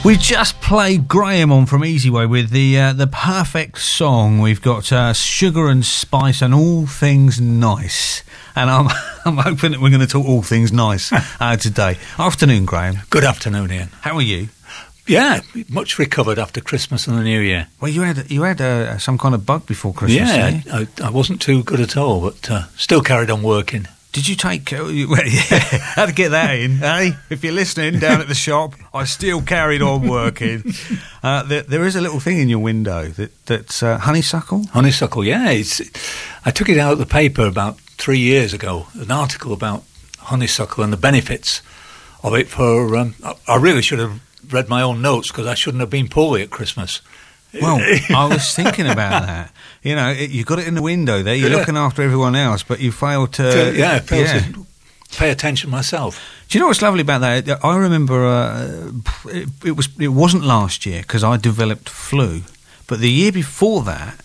We just played Graham on from Easy Way with the perfect song. We've got Sugar and Spice and All Things Nice. And I'm hoping that we're going to talk all things nice today. Afternoon, Graham. Good afternoon, Ian. How are you? Yeah, much recovered after Christmas and the New Year. Well, you had some kind of bug before Christmas. Yeah, I wasn't too good at all, but still carried on working. Did you take... Well, yeah, had to get that in, eh? If you're listening down at the shop, I still carried on working. There is a little thing in your window that's honeysuckle. Honeysuckle, yeah. I took it out of the paper about 3 years ago, an article about honeysuckle and the benefits of it for... I really should have read my own notes because I shouldn't have been poorly at Christmas. Well, I was thinking about that. You know, you got it in the window there. You're looking after everyone else, but you failed to to pay attention myself. Do you know what's lovely about that? I remember it wasn't last year because I developed flu, but the year before that,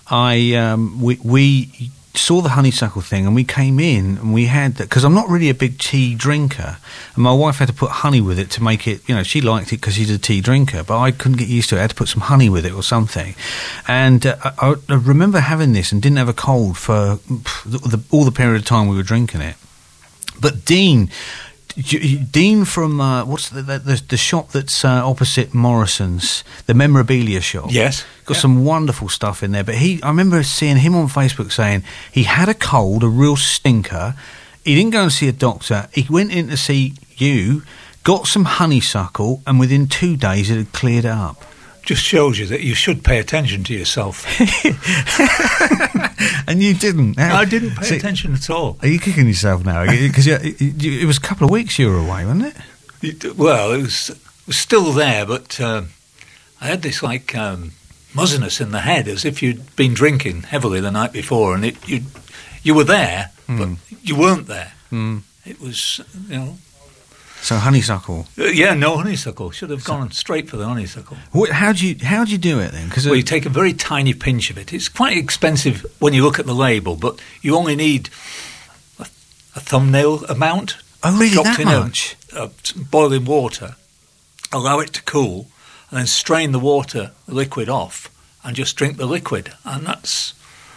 we saw the honeysuckle thing and we came in and we had that because I'm not really a big tea drinker and my wife had to put honey with it to make it, you know, she liked it because she's a tea drinker, but I couldn't get used to it. I had to put some honey with it or something, and I remember having this and didn't have a cold for all the period of time we were drinking it. But Dean from what's the shop that's opposite Morrison's, the memorabilia shop. Yes, got some wonderful stuff in there. But I remember seeing him on Facebook saying he had a cold, a real stinker. He didn't go and see a doctor. He went in to see you, got some honeysuckle, and within 2 days it had cleared up. Just shows you that you should pay attention to yourself. And you didn't. I didn't pay attention at all. Are you kicking yourself now? Because it was a couple of weeks you were away, wasn't it? Well, it was still there, but I had this like muzziness in the head, as if you'd been drinking heavily the night before, and you were there, but you weren't there. It was, you know. So honeysuckle. No honeysuckle. Should have gone straight for the honeysuckle. How do you do it then? Well, you take a very tiny pinch of it. It's quite expensive when you look at the label, but you only need a thumbnail amount. Oh, really? That much? Boiling water. Allow it to cool, and then strain the liquid off, and just drink the liquid. And that's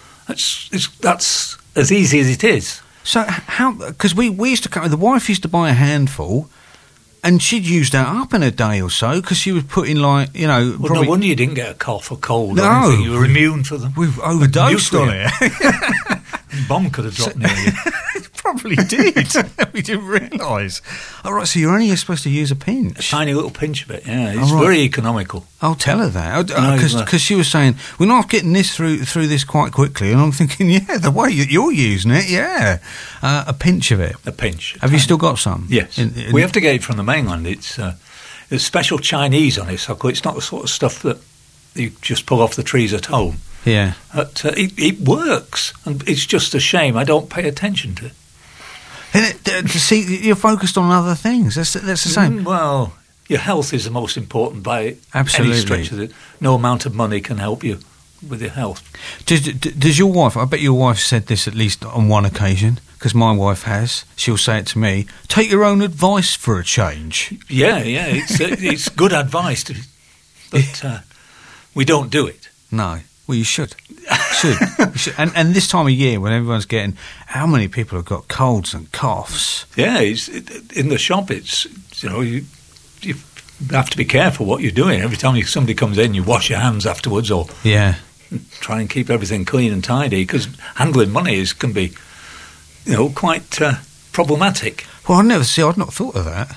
as easy as it is. So how? Because we used to come. The wife used to buy a handful, and she'd use that up in a day or so because she was putting Well, no wonder you didn't get a cough or cold. No, or anything. You were immune for them. We've overdosed on it. Bomb could have dropped near you. It probably did. We didn't realise. All right, so you're only supposed to use a pinch. A tiny little pinch of it. Yeah, it's very economical. I'll tell her that because she was saying we're not getting this through this quite quickly, and I'm thinking, the way you're using it, a pinch of it. A pinch. Have you still got some? Yes, we have to get it from the mainland. It's special Chinese honeysuckle. It's not the sort of stuff that you just pull off the trees at home. Yeah, but it works, and it's just a shame I don't pay attention to it. See, you're focused on other things. That's the same. Well, your health is the most important by any stretch of it. No amount of money can help you with your health. Does your wife? I bet your wife said this at least on one occasion, because my wife has. She'll say it to me. Take your own advice for a change. Yeah, it's good advice, but we don't do it. No. Well, you should. You should. And this time of year when everyone's getting... How many people have got colds and coughs? Yeah, in the shop, you have to be careful what you're doing. Every time somebody comes in, you wash your hands afterwards or try and keep everything clean and tidy because handling money can be, quite problematic. Well, I'd not thought of that.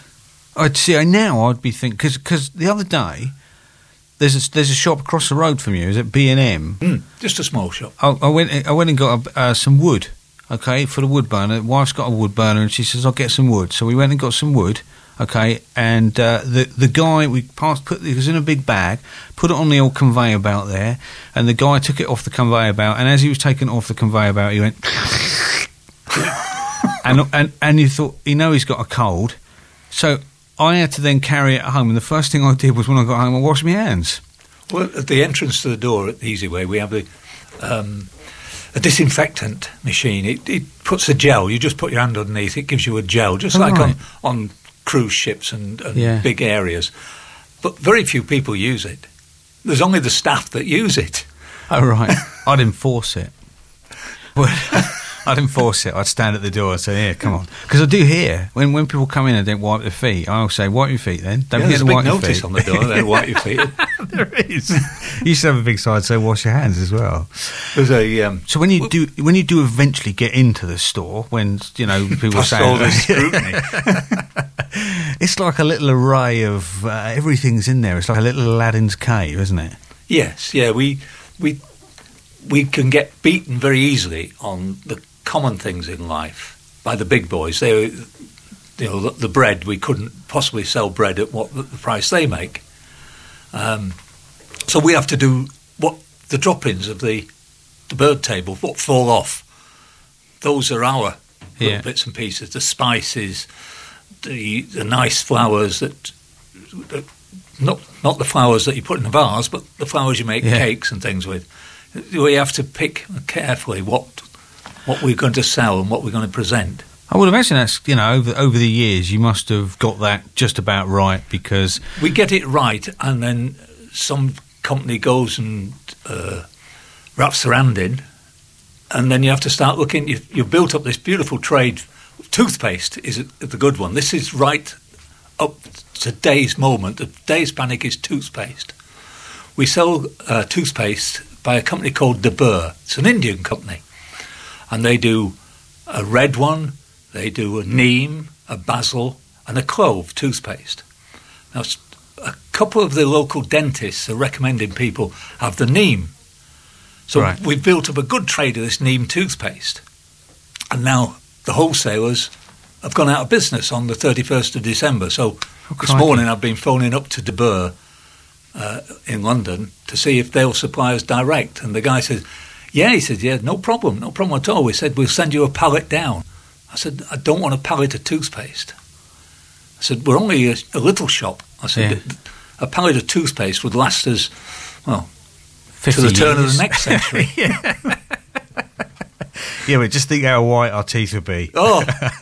I'd be thinking... Because the other day... There's a shop across the road from you. Is it B&M? Just a small shop. I went and got some wood. Okay, for the wood burner. Wife's got a wood burner, and she says I'll get some wood. So we went and got some wood. Okay, and the guy it was in a big bag, put it on the old conveyor belt there, and the guy took it off the conveyor belt. And as he was taking it off the conveyor belt, he went, and you thought he's got a cold, so. I had to then carry it home, and the first thing I did was when I got home, I washed my hands. Well, at the entrance to the door at the Easy Way, we have a disinfectant machine. It puts a gel. You just put your hand underneath. It gives you a gel, just on cruise ships and big areas. but very few people use it. There's only the staff that use it. Oh, right. I'd enforce it. I'd enforce it. I'd stand at the door and say, "Here, come on," because I do hear when people come in and don't wipe their feet. I'll say, "Wipe your feet, then." Don't forget to wipe your feet. There's a big notice on the door. Then wipe your feet. There is. You used to have a big sign say, "Wash your hands" as well. There's a so when you do eventually get into the store, when people say all this scrutiny, it's like a little array of everything's in there. It's like a little Aladdin's cave, isn't it? Yes. Yeah. We can get beaten very easily on the common things in life by the big boys. They, the bread, we couldn't possibly sell bread at what the price they make. So we have to do what the drop-ins of the bird table, what fall off. Those are our little bits and pieces. The spices, the nice flowers that not the flowers that you put in a vase, but the flowers you make cakes and things with. We have to pick carefully what we're going to sell and what we're going to present. I would imagine that's, over the years you must have got that just about right, because... We get it right, and then some company goes and wraps their hand in, and then you have to start looking. You've built up this beautiful trade. Toothpaste is the good one. This is right up to today's moment. Today's panic is toothpaste. We sell toothpaste by a company called De Burr. It's an Indian company. And they do a red one, they do a neem, a basil, and a clove toothpaste. Now, a couple of the local dentists are recommending people have the neem. So we've built up a good trade of this neem toothpaste. And now the wholesalers have gone out of business on the 31st of December. So this morning I've been phoning up to De Burr in London to see if they'll supply us direct. And the guy said, no problem at all. We said, we'll send you a pallet down. I said, I don't want a pallet of toothpaste. I said, we're only a little shop. I said, a pallet of toothpaste would last us, to the turn of the next century. But just think how white our teeth would be. Oh.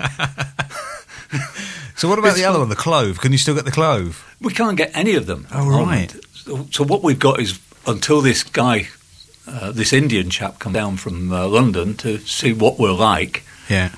So what about the other one, the clove? Can you still get the clove? We can't get any of them. Oh, right. So what we've got is, until this guy, this Indian chap, come down from London to see what we're like,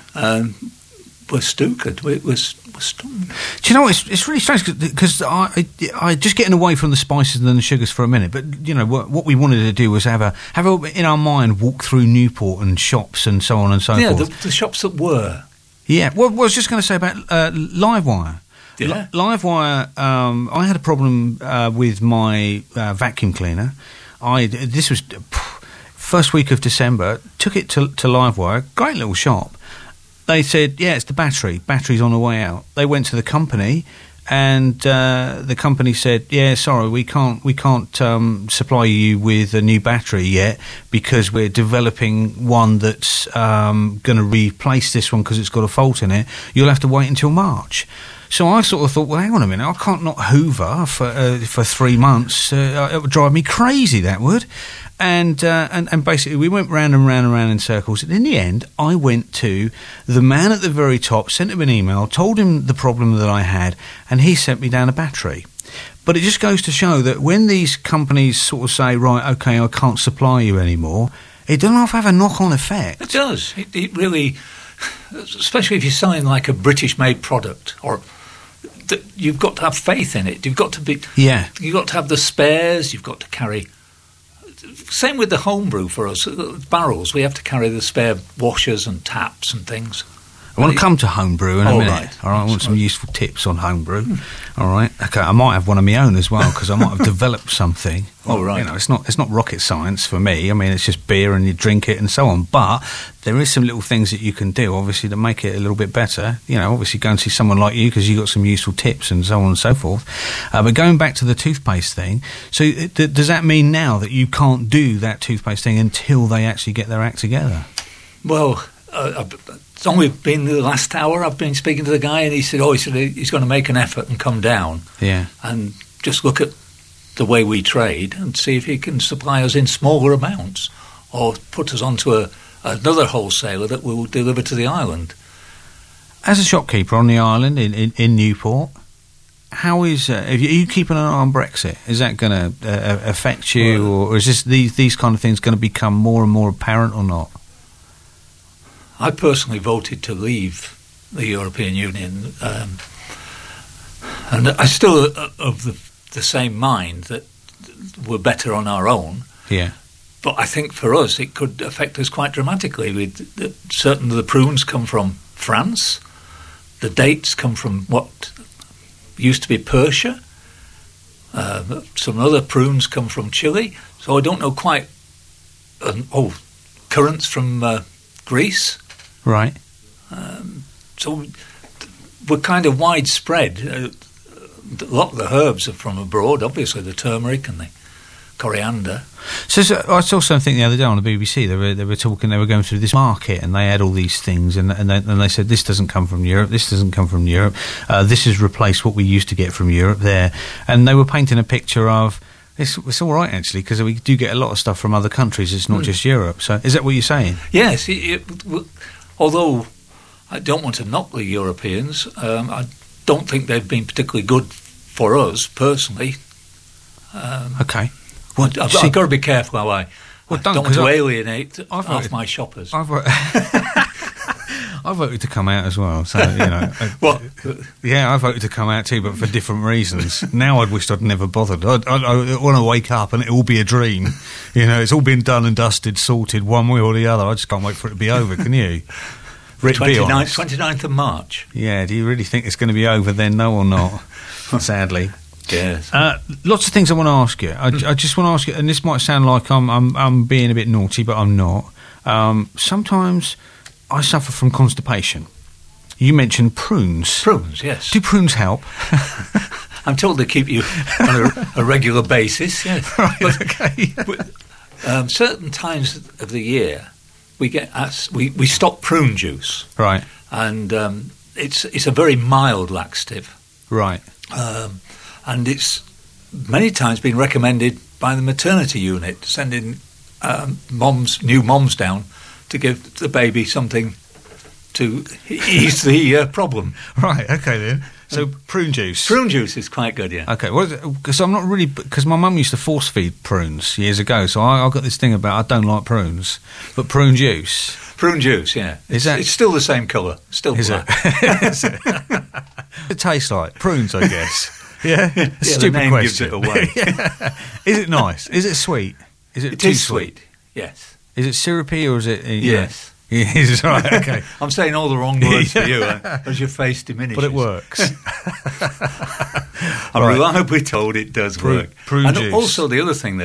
we're stookered. We're stunned. Do you know, it's really strange, because I just getting away from the spices and the sugars for a minute, but, what we wanted to do was have a in our mind, walk through Newport and shops and so on and so forth. Yeah, the shops that were. Yeah, well, I was just going to say about Livewire. Yeah. Livewire, I had a problem with my vacuum cleaner. This was first week of December, took it to Livewire, great little shop. They said, it's the battery's on the way out. They went to the company, and the company said, sorry, we can't supply you with a new battery yet, because we're developing one that's going to replace this one because it's got a fault in it. You'll have to wait until March. So I sort of thought, well, hang on a minute, I can't not hoover for 3 months. It would drive me crazy, that would. And basically we went round and round and round in circles. And in the end, I went to the man at the very top, sent him an email, told him the problem that I had, and he sent me down a battery. But it just goes to show that when these companies sort of say, right, okay, I can't supply you anymore, it doesn't have a knock-on effect. It does. It really, especially if you're selling like a British-made product, or you've got to have faith in it. You've got to be. Yeah. You've got to have the spares. You've got to carry. Same with the homebrew for us. Barrels, we have to carry the spare washers and taps and things. I want to come to homebrew in a minute. Right. All right, I want some useful tips on homebrew. All right, okay. I might have one of my own as well, because I might have developed something. All right. It's not rocket science for me. I mean, it's just beer and you drink it and so on. But there is some little things that you can do, obviously, to make it a little bit better. Obviously, go and see someone like you because you got some useful tips and so on and so forth. But going back to the toothpaste thing, so does that mean now that you can't do that toothpaste thing until they actually get their act together? Well, it's only been the last hour I've been speaking to the guy, and he said he's going to make an effort and come down. Yeah. And just look at the way we trade and see if he can supply us in smaller amounts, or put us onto another wholesaler that will deliver to the island. As a shopkeeper on the island in Newport, how is are you keeping an eye on Brexit? Is that going to affect you, or is this these kind of things going to become more and more apparent or not? I personally voted to leave the European Union, and I still of the same mind that we're better on our own. Yeah. But I think for us it could affect us quite dramatically. Certain of the prunes come from France. The dates come from what used to be Persia. Some other prunes come from Chile. So I don't know quite. Currants from Greece. Right. So we're kind of widespread. A lot of the herbs are from abroad, obviously the turmeric and the coriander. So I saw something the other day on the BBC. They were talking. They were going through this market, and they had all these things, and they said this doesn't come from Europe. This doesn't come from Europe. This has replaced what we used to get from Europe there, and they were painting a picture of. It's all right actually, because we do get a lot of stuff from other countries. It's not just Europe. So is that what you're saying? Yes. Although I don't want to knock the Europeans, I don't think they've been particularly good for us personally. Okay. Well, I've got to be careful how I don't want to alienate off my shoppers. I voted to come out as well, so, you know. What? Yeah, I voted to come out too, but for different reasons. Now I'd wished I'd never bothered. I want to wake up and it all be a dream. You know, it's all been done and dusted, sorted one way or the other. I just can't wait for it to be over, can you? 29th of March. Yeah, do you really think it's going to be over then? No or not? Sadly. Yes. Lots of things I want to ask you. I just want to ask you, and this might sound like I'm being a bit naughty, but I'm not. Sometimes I suffer from constipation. You mentioned prunes. Prunes, yes. Do prunes help? I'm told they keep you on a regular basis. Yes. Right, okay. But, certain times of the year, we stock prune juice. Right. And it's a very mild laxative. Right. And it's many times been recommended by the maternity unit, sending new moms down to give the baby something to ease the problem. Right, okay then. So prune juice. Prune juice is quite good, yeah. Okay, well, because I'm not really, because my mum used to force feed prunes years ago, so I got this thing about I don't like prunes, but prune juice. Prune juice, yeah. It's still the same colour, still black. Is it? It tastes like prunes, I guess. Yeah, stupid the name question. Gives it away. Yeah. Is it nice? Is it sweet? Is it too sweet? Yes. Is it syrupy or is it? Yes. Yes, right. Okay. I'm saying all the wrong words for you as your face diminishes. But it works. I'm reliably told it does work. Prune and juice. Also, the other thing